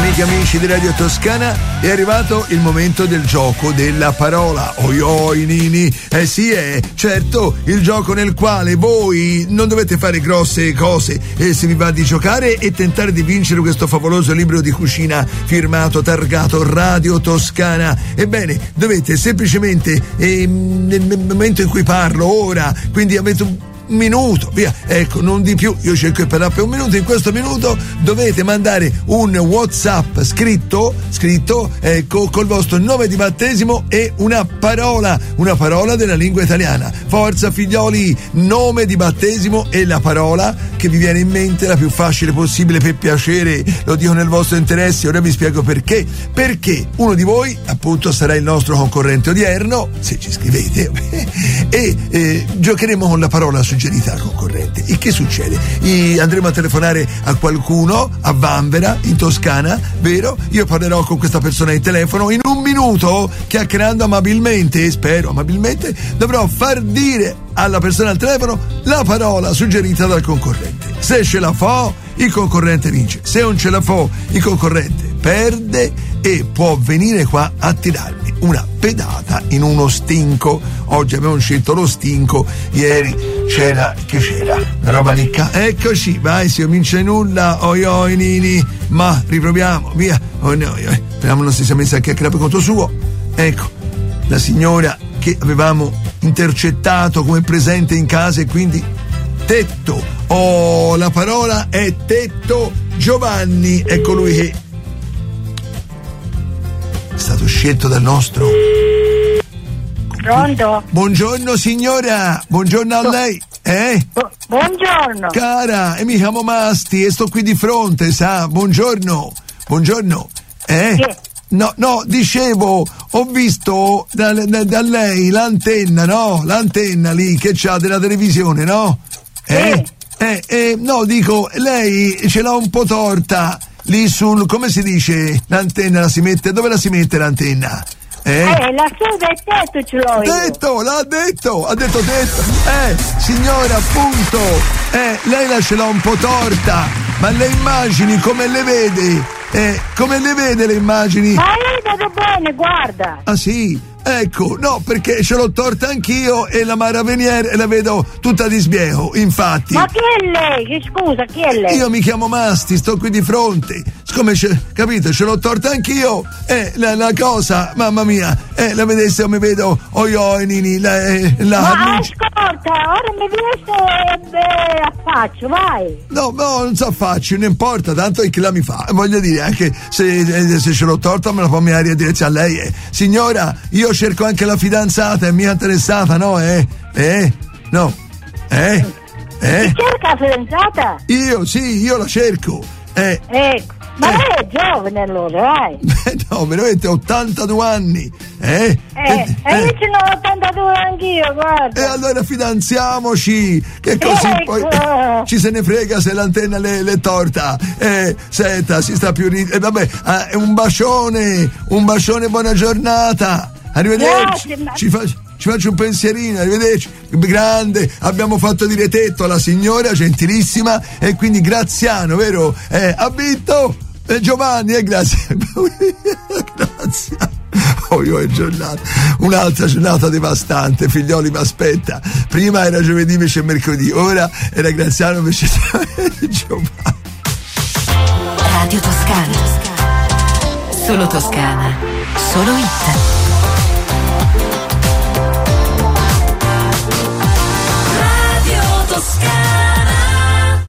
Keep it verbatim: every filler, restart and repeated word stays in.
amiche e amici di Radio Toscana, è arrivato il momento del gioco della parola. Oi oi Nini, eh sì è, certo, il gioco nel quale voi non dovete fare grosse cose e se vi va di giocare e tentare di vincere questo favoloso libro di cucina firmato, targato Radio Toscana. Ebbene, dovete semplicemente, eh, nel momento in cui parlo, ora, quindi avete un un minuto, via, ecco, non di più, io cerco di parlare per un minuto. In questo minuto dovete mandare un WhatsApp scritto, scritto, ecco, col vostro nome di battesimo e una parola, una parola della lingua italiana. Forza figlioli, nome di battesimo e la parola che vi viene in mente, la più facile possibile, per piacere, lo dico nel vostro interesse. Ora vi spiego perché. Perché uno di voi, appunto, sarà il nostro concorrente odierno, se ci scrivete, e eh, giocheremo con la parola su al concorrente. E che succede? I, andremo a telefonare a qualcuno a Vanvera in Toscana, vero? Io parlerò con questa persona in telefono. In un minuto, chiacchierando amabilmente, spero amabilmente, dovrò far dire alla persona al telefono la parola suggerita dal concorrente. Se ce la fa, il concorrente vince. Se non ce la fa, il concorrente perde e può venire qua a tirarmi una pedata in uno stinco. Oggi abbiamo scelto lo stinco, ieri c'era, che c'era? Una roba ricca. Eccoci, vai, se non vince nulla, oi oi Nini, ma riproviamo, via. Oh no, oi, speriamo non si sia messa anche a crepe conto suo. Ecco, la signora che avevamo intercettato come presente in casa e quindi tetto. Oh, la parola è tetto Giovanni, è colui che è stato scelto dal nostro. Pronto? Buongiorno signora, buongiorno a lei. Eh? Bu- buongiorno. Cara, e mi chiamo Masti e sto qui di fronte, sa? Buongiorno, buongiorno. Eh? Sì. No, no, dicevo, ho visto da, da, da lei l'antenna, no? L'antenna lì che c'ha della televisione, no? Eh? Sì. Eh, eh, no, dico, lei ce l'ha un po' torta lì sul, come si dice? L'antenna la si mette, dove la si mette l'antenna? Eh? Eh, la sua del tetto ce l'ho io. Detto, l'ha detto, ha detto tetto. Eh, signora, appunto, eh, lei la ce l'ha un po' torta, ma le immagini come le vede? Eh, come le vede le immagini? Ma io vedo bene, guarda. Ah sì? Ecco, no, perché ce l'ho torta anch'io e la Maraveniere la vedo tutta di sbieco, infatti. Ma chi è lei? Che scusa, chi è lei? Io mi chiamo Masti, sto qui di fronte. Siccome, capite, ce l'ho torta anch'io, eh, la, la cosa, mamma mia, eh, la vedesse, mi vedo, oi oi Nini, la, eh, la Ma ascolta, ora mi viene eh, a faccio, vai. No, no, non so faccio, non importa, tanto è che la mi fa. Voglio dire, anche se, se ce l'ho torta me la può mi aria diretta a lei. Eh. Signora, io cerco anche la fidanzata, è mia interessata, no? Eh? Eh? No? Eh? Eh? Ti cerca la fidanzata? Io, sì, io la cerco. Eh. Ecco. Ma eh. lei è giovane allora, vai. No, veramente, ottantadue anni. Eh? Eh, eh, e io ce n'ho ottantadue anch'io, guarda. E allora fidanziamoci, che così ecco. Poi ci se ne frega se l'antenna le, le torta. Eh, senta, si sta più ridendo. Eh, vabbè, eh, un bacione, un bacione, buona giornata. Arrivederci. Grazie, ma... Ci faccio. Ci faccio un pensierino, arrivederci. Grande, abbiamo fatto dire tetto alla signora, gentilissima, e quindi Graziano, vero? Eh, ha vinto eh, Giovanni, eh, grazie. Grazie. Oh, io è giornata, un'altra giornata devastante, figlioli, mi aspetta. Prima era giovedì invece mercoledì, ora era Graziano invece Giovanni. Radio Toscana. Solo Toscana. Solo hit.